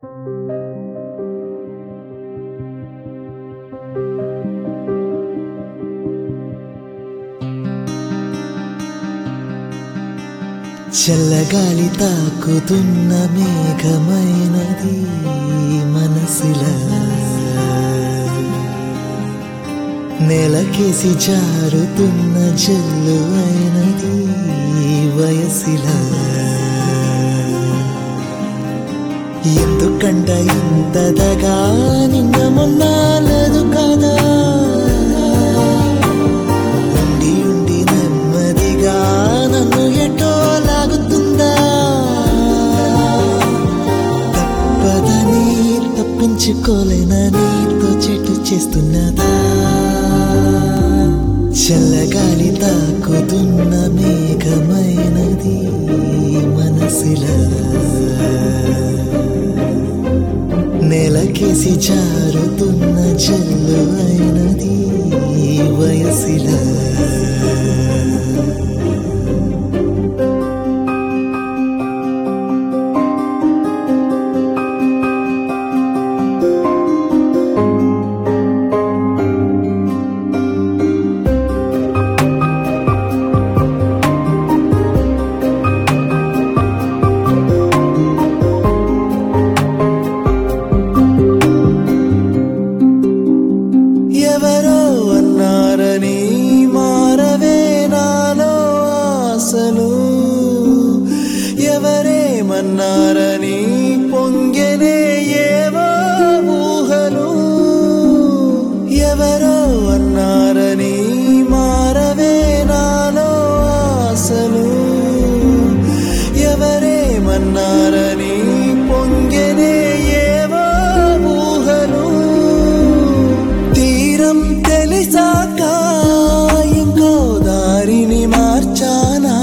చల్లగాలి తాకుతున్న మేఘమైనది మనసిలా నేలకేసి జారుతున్న జల్లు అయినది వయసిలా ఎందుకంట ఇంతదగా నిన్న మొన్నాలదు కదా ఉండి ఉండి నెమ్మదిగా నన్ను ఎటో లాగుతుందా తప్పదని తప్పించుకోలేనని నీతో చెట్టు చేస్తున్నదా చల్లగాలి తాకుతున్న మేఘమైనది మనసిలా నేలకేసి జారుతున్న జల్లు అయినది వయసిలా ఎవరో అన్నారని మారవే నాలో ఆశలు ఎవరేమన్నారని పొంగెనే ఏవో ఊహలు ఎవరో అన్నారని మారవే నాలో ఆశలు ఎవరేమన్నారని పొంగెనే ఏవో ఊహలు తీరం తెలిసాక ఇంకో దారిని మార్చానా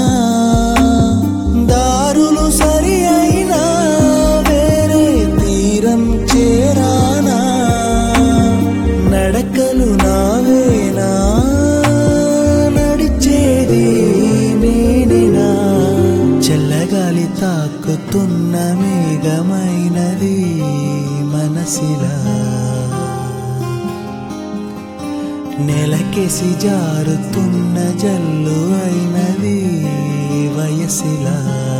దారులు సరి అయినా వేరే తీరం చేరానా నడకలు నావేనా నడిచేది నేనేనా చల్లగాలి తాకుతున్న మేఘమైనది మనసిలా నేలకేసి జారుతున్న జల్లు అయినది వయసిలా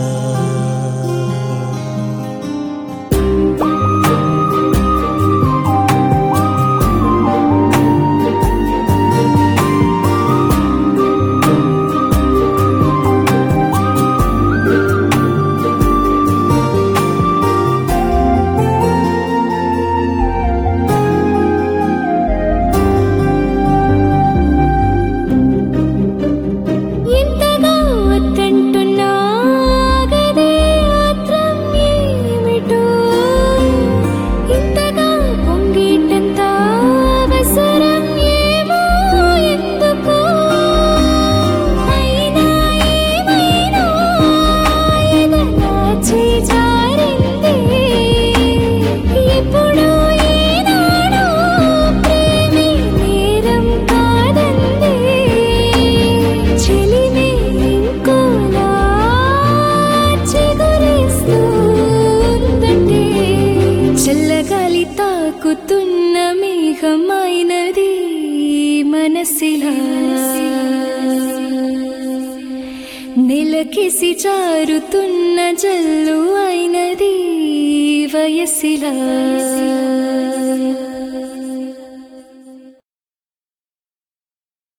చల్లగాలి తాకుతున్న మేఘమైనది మనసిలా నెలకేసి జారుతున్న జల్లు అయినది వయసిలా